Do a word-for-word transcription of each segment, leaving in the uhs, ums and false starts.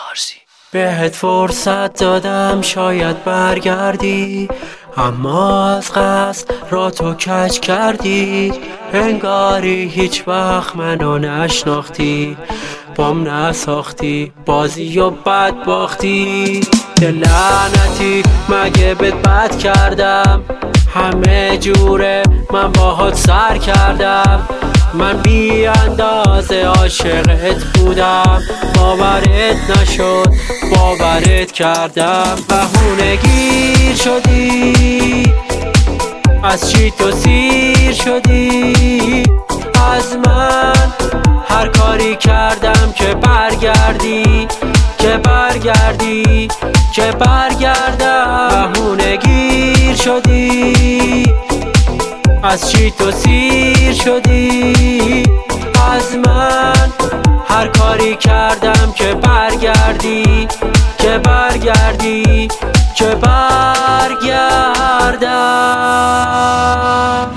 فارسی. بهت فرصت دادم شاید برگردی، اما از قصد را تو کج کردی. انگاری هیچ وقت منو نشناختی، بام نساختی بازی و بد باختی. دل لعنتی مگه بهت بد کردم؟ همه جوره من باهات سر کردم. من بی اندازه عاشقت بودم، باورت نشد باورت کردم. بهونه گیر شدی، از چی تو سیر شدی؟ از من هر کاری کردم که برگردی، که برگردی، که برگردم. بهونه گیر شدی، از چی تو سیر شدی؟ از من هر کاری کردم که برگردی، که برگردی، که برگردم.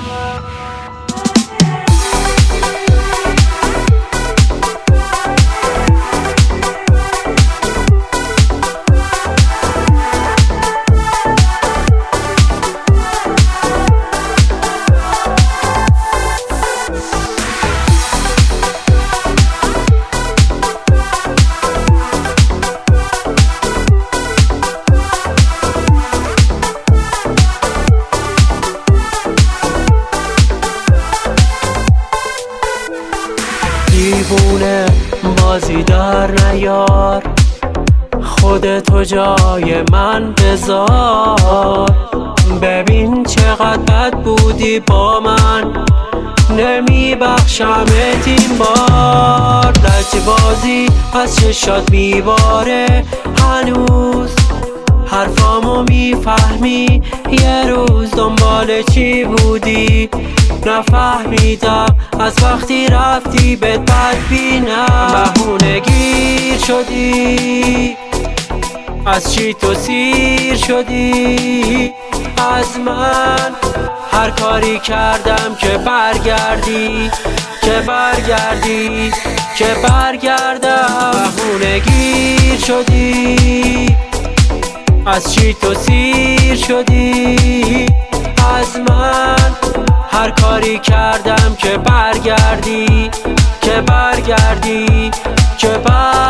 دیوونه بازی در نیار، خودتو جای من بذار. ببین چقدر بد بودی با من، نمیبخشمت این بار. لجبازی از چشات میباره هنوز، حرفامو میفهمی؟ یه روز دنبال چی بودی؟ نفهمیدم از وقتی رفتی بهت بدبینم. بهونه گیر شدی، از چی تو سیر شدی؟ از من هر کاری کردم که برگردی، که برگردی، که برگردم. بهونه گیر شدی، از چی تو سیر شدی؟ از من هر کاری کردم که برگردی، که برگردی، که برگردی.